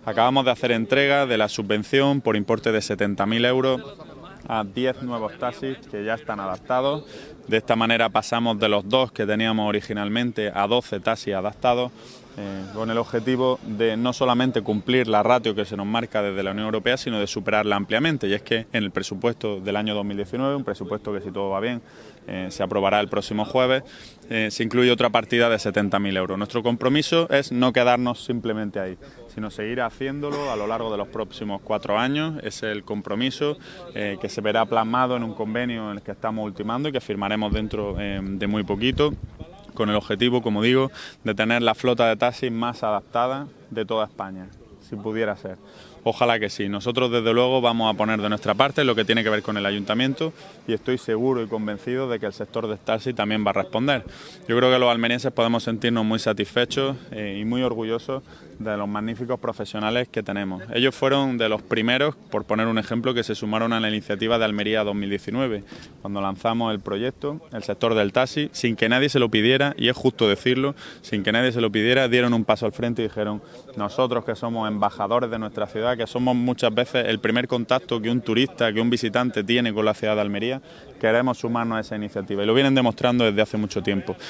Acabamos de hacer entrega de la subvención por importe de 70.000 euros a 10 nuevos taxis que ya están adaptados. De esta manera pasamos de los 2 que teníamos originalmente a 12 taxis adaptados, con el objetivo de no solamente cumplir la ratio que se nos marca desde la Unión Europea, sino de superarla ampliamente. Y es que en el presupuesto del año 2019, un presupuesto que, si todo va bien, se aprobará el próximo jueves, se incluye otra partida de 70.000 euros. Nuestro compromiso es no quedarnos simplemente ahí, sino seguir haciéndolo a lo largo de los próximos 4 años. Es el compromiso que se verá plasmado en un convenio en el que estamos ultimando y que firmaremos dentro de muy poquito, con el objetivo, como digo, de tener la flota de taxis más adaptada de toda España, si pudiera ser. Ojalá que sí. Nosotros, desde luego, vamos a poner de nuestra parte lo que tiene que ver con el ayuntamiento, y estoy seguro y convencido de que el sector del taxi también va a responder. Yo creo que los almerienses podemos sentirnos muy satisfechos y muy orgullosos de los magníficos profesionales que tenemos. Ellos fueron de los primeros, por poner un ejemplo, que se sumaron a la iniciativa de Almería 2019, cuando lanzamos el proyecto, el sector del taxi, sin que nadie se lo pidiera, y es justo decirlo, sin que nadie se lo pidiera, dieron un paso al frente y dijeron: nosotros, que somos embajadores de nuestra ciudad, que somos muchas veces el primer contacto que un turista, que un visitante tiene con la ciudad de Almería, queremos sumarnos a esa iniciativa, y lo vienen demostrando desde hace mucho tiempo.